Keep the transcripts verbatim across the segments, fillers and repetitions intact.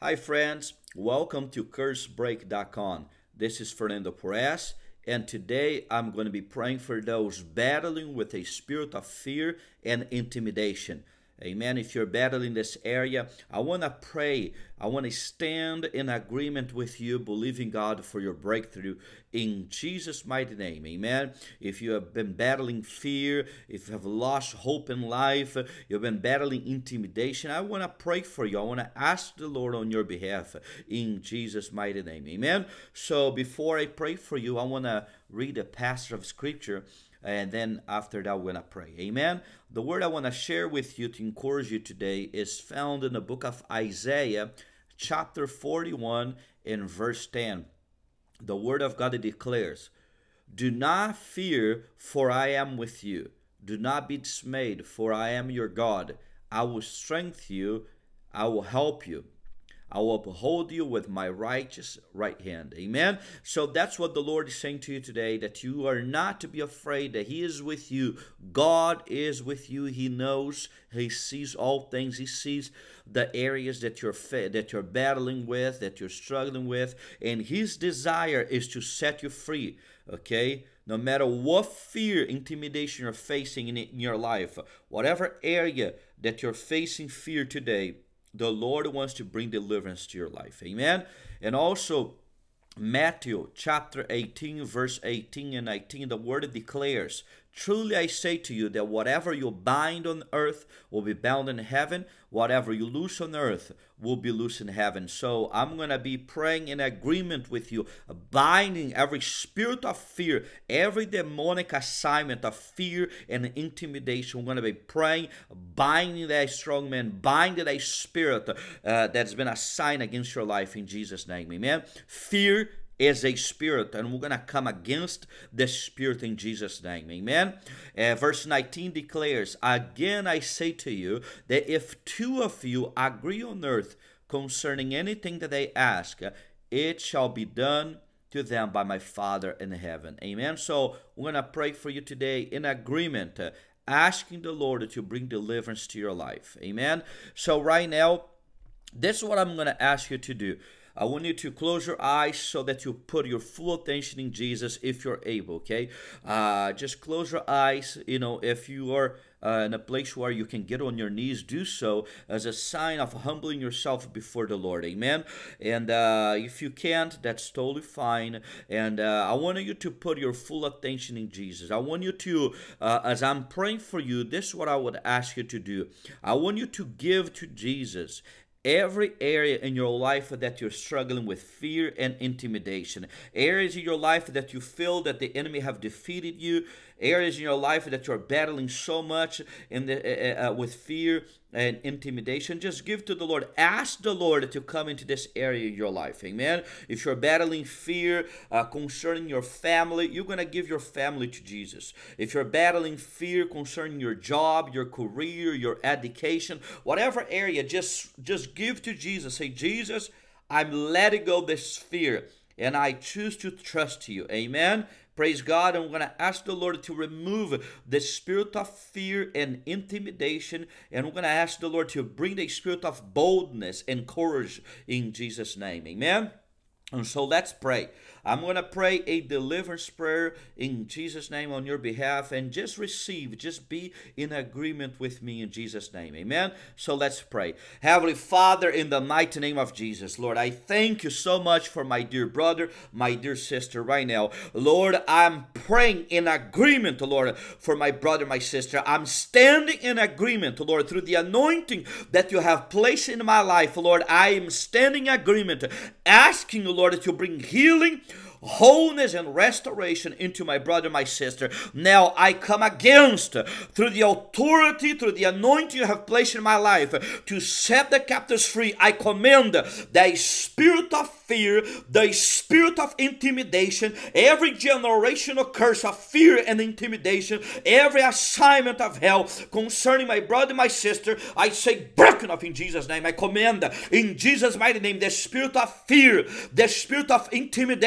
Hi, friends. Welcome to curse break dot com. This is Fernando Perez, and today I'm going to be praying for those battling with a spirit of fear and intimidation. Amen. If you're battling this area, I want to pray. I want to stand in agreement with you, believing God for your breakthrough in Jesus' mighty name. Amen. If you have been battling fear, if you have lost hope in life, you've been battling intimidation, I want to pray for you. I want to ask the Lord on your behalf in Jesus' mighty name. Amen. So before I pray for you, I want to read a passage of scripture, and then after that, we're going to pray. Amen. The word I want to share with you to encourage you today is found in the book of Isaiah, chapter forty-one, and verse ten. The word of God declares, "Do not fear, for I am with you. Do not be dismayed, for I am your God. I will strengthen you. I will help you. I will uphold you with my righteous right hand." Amen. So that's what the Lord is saying to you today, that you are not to be afraid, that He is with you. God is with you. He knows. He sees all things. He sees the areas that you're fa- that you're battling with, that you're struggling with, and His desire is to set you free. Okay? No matter what fear, intimidation you're facing in, in your life, whatever area that you're facing fear today, the Lord wants to bring deliverance to your life. Amen. And also, Matthew chapter eighteen, verse eighteen and nineteen, the word declares, "Truly I say to you that whatever you bind on earth will be bound in heaven. Whatever you loose on earth will be loose in heaven." So I'm going to be praying in agreement with you, binding every spirit of fear, every demonic assignment of fear and intimidation. We're going to be praying, binding that strong man, binding that spirit uh, that's been assigned against your life in Jesus' name. Amen. Fear is a spirit, and we're going to come against the spirit in Jesus' name. Amen. Uh, verse nineteen declares, "Again I say to you that if two of you agree on earth concerning anything that they ask, it shall be done to them by my Father in heaven." Amen. So we're going to pray for you today in agreement, uh, asking the Lord to bring deliverance to your life. Amen. So right now, this is what I'm going to ask you to do. I want you to close your eyes so that you put your full attention in Jesus if you're able, okay? Uh, just close your eyes. You know, if you are uh, in a place where you can get on your knees, do so as a sign of humbling yourself before the Lord, amen? And uh, if you can't, that's totally fine. And uh, I want you to put your full attention in Jesus. I want you to, uh, as I'm praying for you, this is what I would ask you to do. I want you to give to Jesus every area in your life that you're struggling with fear and intimidation, areas in your life that you feel that the enemy have defeated you, areas in your life that you're battling so much in the uh, uh, with fear and intimidation. Just give to the Lord. Ask the Lord to come into this area in your life. Amen. If you're battling fear uh, concerning your family, you're going to give your family to Jesus. If you're battling fear concerning your job, your career, your education, whatever area, just just give to Jesus. Say, "Jesus, I'm letting go this fear and I choose to trust you." Amen. Praise God. I'm going to ask the Lord to remove the spirit of fear and intimidation. And we're going to ask the Lord to bring the spirit of boldness and courage in Jesus' name. Amen. And so let's pray. I'm going to pray a deliverance prayer in Jesus' name on your behalf, and just receive, just be in agreement with me in Jesus' name. Amen. So let's pray. Heavenly Father, in the mighty name of Jesus, Lord, I thank you so much for my dear brother, my dear sister right now. Lord, I'm praying in agreement, Lord, for my brother, my sister. I'm standing in agreement, Lord, through the anointing that you have placed in my life, Lord. I am standing in agreement, asking, Lord, that you bring healing, wholeness and restoration into my brother, my sister. Now I come against, through the authority, through the anointing you have placed in my life, to set the captives free. I command the spirit of fear, the spirit of intimidation, every generational curse of fear and intimidation, every assignment of hell concerning my brother, my sister, I say broken off in Jesus' name. I command in Jesus' mighty name the spirit of fear, the spirit of intimidation,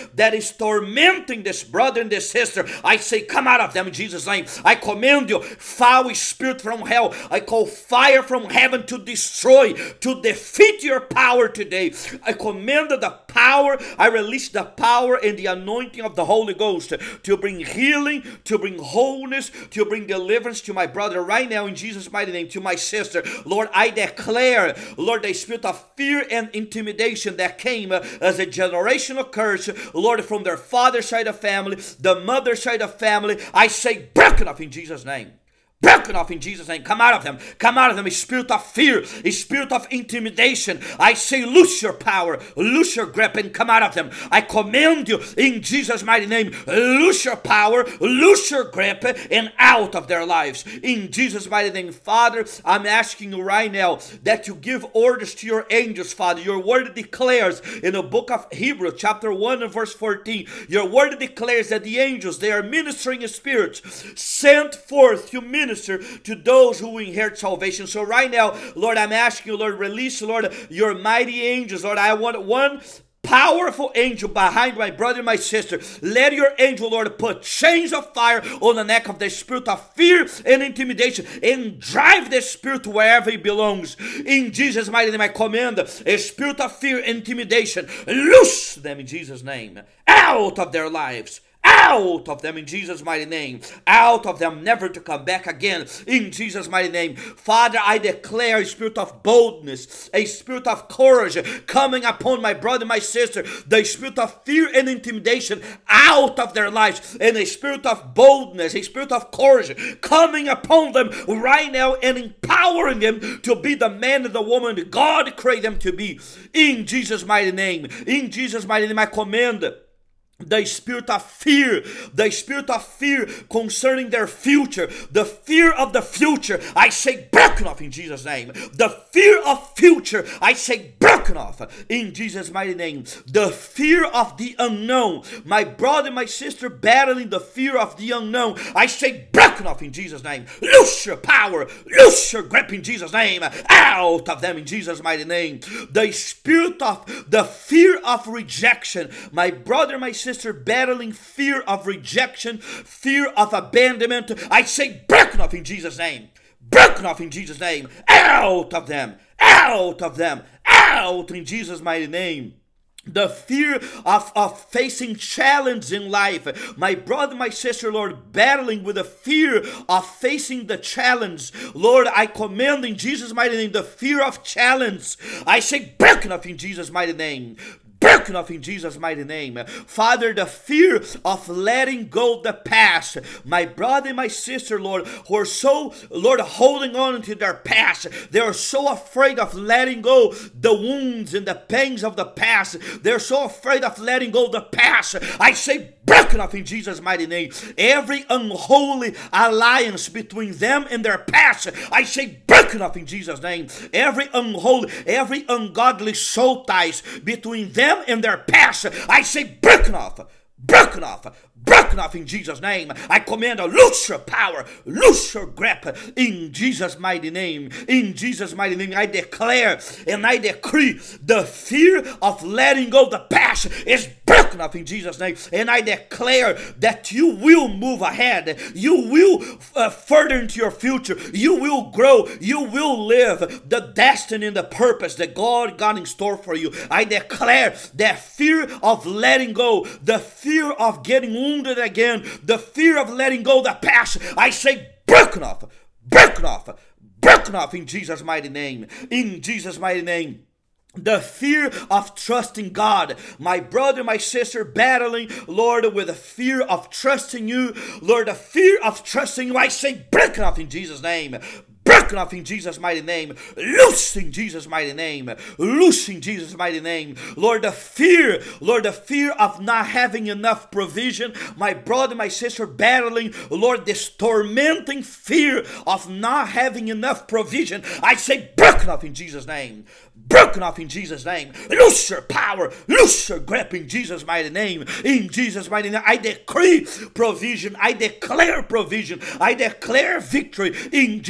that is tormenting this brother and this sister, I say, come out of them in Jesus' name. I command you, foul spirit from hell. I call fire from heaven to destroy, to defeat your power today. I command the power, I release the power and the anointing of the Holy Ghost to bring healing, to bring wholeness, to bring deliverance to my brother right now in Jesus' mighty name, to my sister. Lord, I declare, Lord, the spirit of fear and intimidation that came as a generational curse, Lord, from their father's side of family, the mother's side of family, I say, broken off in Jesus' name. Broken off in Jesus' name. Come out of them. Come out of them. A spirit of fear, a spirit of intimidation. I say, loose your power, loose your grip, and come out of them. I command you in Jesus' mighty name, loose your power, loose your grip, and out of their lives. In Jesus' mighty name, Father, I'm asking you right now that you give orders to your angels, Father. Your word declares in the book of Hebrews, chapter one and verse fourteen, your word declares that the angels, they are ministering spirits sent forth to minister to those who inherit salvation. So right now, Lord, I'm asking you, Lord, release, Lord, your mighty angels. Lord, I want one powerful angel behind my brother and my sister. Let your angel, Lord, put chains of fire on the neck of the spirit of fear and intimidation and drive the spirit wherever it belongs. In Jesus' mighty name, I command a spirit of fear and intimidation. Loose them in Jesus' name. Out of their lives. Out of them in Jesus' mighty name. Out of them, never to come back again in Jesus' mighty name. Father, I declare a spirit of boldness, a spirit of courage coming upon my brother, my sister. The spirit of fear and intimidation out of their lives, and a spirit of boldness, a spirit of courage coming upon them right now and empowering them to be the man and the woman God created them to be. In Jesus' mighty name. In Jesus' mighty name, I command the spirit of fear, the spirit of fear concerning their future, the fear of the future, I say broken off in Jesus' name. The fear of future, I say broken off in Jesus' mighty name. The fear of the unknown, my brother, my sister battling the fear of the unknown, I say broken off in Jesus' name. Loose your power, loose your grip in Jesus' name, out of them in Jesus' mighty name. The spirit of the fear of rejection, my brother, my sister battling fear of rejection, fear of abandonment, I say broken off in Jesus' name. Broken off in Jesus' name. Out of them. Out of them. Out in Jesus' mighty name. The fear of, of facing challenge in life. My brother, my sister, Lord, battling with the fear of facing the challenge. Lord, I command in Jesus' mighty name the fear of challenge. I say broken off in Jesus' mighty name. Broken off in Jesus' mighty name. Father, the fear of letting go the past. My brother and my sister, Lord, who are so, Lord, holding on to their past. They are so afraid of letting go the wounds and the pains of the past. They're so afraid of letting go the past. I say broken off in Jesus' mighty name. Every unholy alliance between them and their past, I say broken off in Jesus' name. Every unholy, every ungodly soul ties between them and their past, I say broken off, broken off, broken off in Jesus' name. I command a loose your power, loose your grip in Jesus' mighty name. In Jesus' mighty name, I declare and I decree the fear of letting go the past is broken off in Jesus' name. And I declare that you will move ahead. You will uh, further into your future. You will grow. You will live the destiny and the purpose that God got in store for you. I declare that fear of letting go, the fear of getting wounded again, the fear of letting go the past, I say broken off, broken off, broken off in Jesus' mighty name. In Jesus' mighty name. The fear of trusting God. My brother, my sister battling, Lord, with the fear of trusting you. Lord, the fear of trusting you, I say broken off in Jesus' name. Broken off in Jesus' mighty name. Loose in Jesus' mighty name. Loose in Jesus' mighty name. Lord, the fear, Lord, the fear of not having enough provision. My brother, my sister battling, Lord, this tormenting fear of not having enough provision. I say broken off in Jesus' name. Broken off in Jesus' name. Loose your power. Loose your grip in Jesus' mighty name. In Jesus' mighty name. I decree provision. I declare provision. I declare victory in Jesus' mighty name.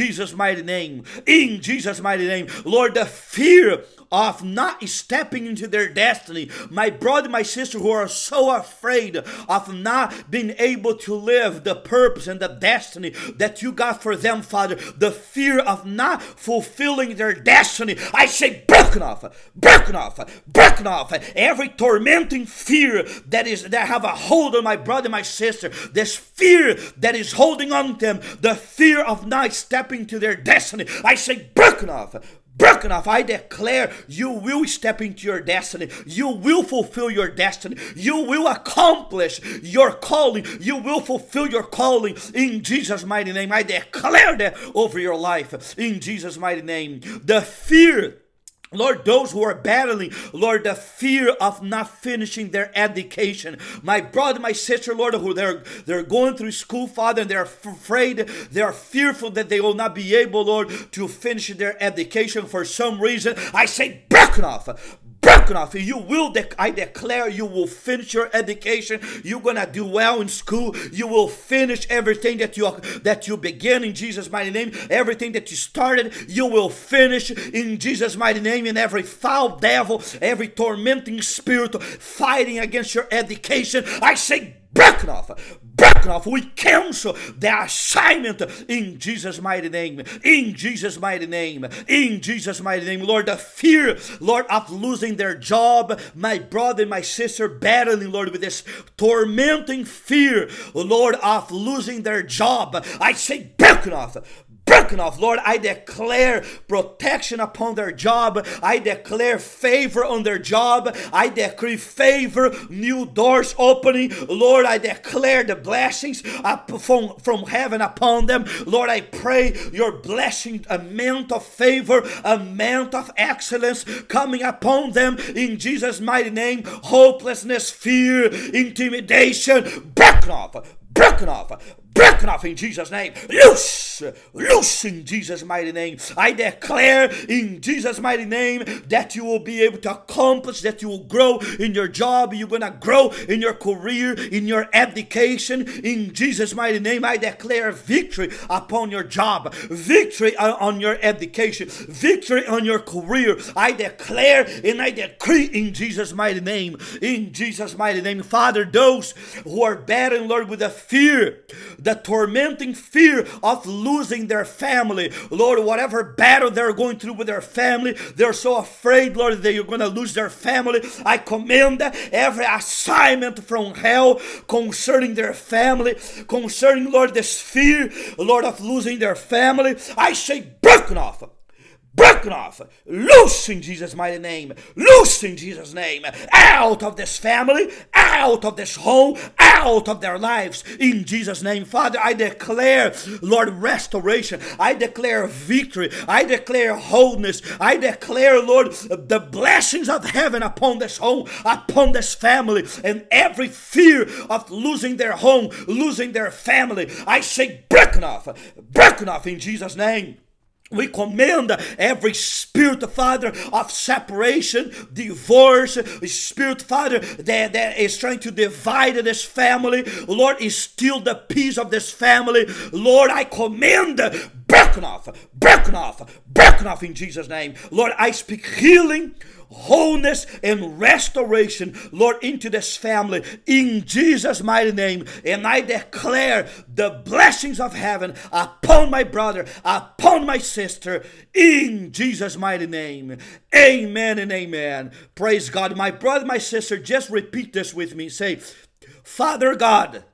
mighty name. In Jesus' mighty name. Lord, the fear of not stepping into their destiny. My brother, my sister who are so afraid of not being able to live the purpose and the destiny that you got for them, Father. The fear of not fulfilling their destiny. I say broken off, broken off, broken off. Every tormenting fear that is that have a hold on my brother, my sister. This fear that is holding on to them. The fear of not stepping to their destiny. I say broken off. Broken off. I declare you will step into your destiny. You will fulfill your destiny. You will accomplish your calling. You will fulfill your calling in Jesus' mighty name. I declare that over your life in Jesus' mighty name. The fear, Lord, those who are battling, Lord, the fear of not finishing their education. My brother, my sister, Lord, who they're, they're going through school, Father, and they're afraid, they're fearful that they will not be able, Lord, to finish their education for some reason. I say, broken off. Broken off. You will, dec- I declare you will finish your education. You're going to do well in school. You will finish everything that you that you begin in Jesus' mighty name. Everything that you started, you will finish in Jesus' mighty name. And every foul devil, every tormenting spirit fighting against your education, I say, broken off, broken off. We cancel the assignment in Jesus' mighty name, in Jesus' mighty name, in Jesus' mighty name. Lord, the fear, Lord, of losing their job, my brother and my sister battling, Lord, with this tormenting fear, Lord, of losing their job. I say broken off. Broken off, Lord. I declare protection upon their job. I declare favor on their job. I decree favor, new doors opening. Lord, I declare the blessings up from, from heaven upon them. Lord, I pray your blessing, a amount of favor, a amount of excellence coming upon them in Jesus' mighty name. Hopelessness, fear, intimidation, broken off, broken off. Broken off in Jesus' name. Loose. Loose in Jesus' mighty name. I declare in Jesus' mighty name that you will be able to accomplish, that you will grow in your job. You're going to grow in your career, in your education. In Jesus' mighty name, I declare victory upon your job, victory on your education, victory on your career. I declare and I decree in Jesus' mighty name. In Jesus' mighty name. Father, those who are battling, Lord, with the fear, the tormenting fear of losing their family. Lord, whatever battle they're going through with their family, they're so afraid, Lord, that you're going to lose their family. I command every assignment from hell concerning their family, concerning, Lord, this fear, Lord, of losing their family. I say broken off. Broken off, loose in Jesus' mighty name, loose in Jesus' name, out of this family, out of this home, out of their lives, in Jesus' name. Father, I declare, Lord, restoration. I declare victory. I declare wholeness. I declare, Lord, the blessings of heaven upon this home, upon this family, and every fear of losing their home, losing their family. I say broken off, broken off in Jesus' name. We command every spirit, Father, of separation, divorce, spirit, Father, that, that is trying to divide this family. Lord, is steal the peace of this family. Lord, I command broken off, broken off, broken off in Jesus' name. Lord, I speak healing, wholeness and restoration, Lord, into this family in Jesus' mighty name. And I declare the blessings of heaven upon my brother, upon my sister, in Jesus' mighty name. Amen and amen. Praise God. My brother, my sister, just repeat this with me. Say, Father God,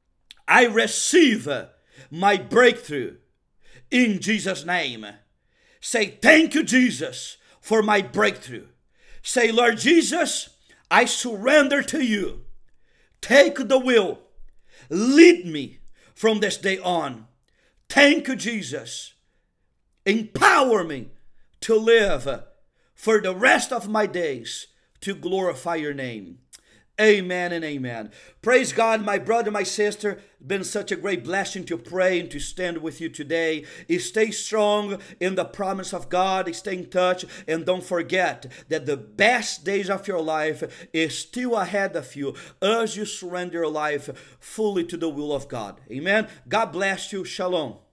I receive my breakthrough in Jesus' name. Say, thank you, Jesus, for my breakthrough. Say, Lord Jesus, I surrender to you. Take the wheel. Lead me from this day on. Thank you, Jesus. Empower me to live for the rest of my days to glorify your name. Amen and amen. Praise God, my brother, my sister. It's been such a great blessing to pray and to stand with you today. Stay strong in the promise of God. Stay in touch. And don't forget that the best days of your life is still ahead of you as you surrender your life fully to the will of God. Amen. God bless you. Shalom.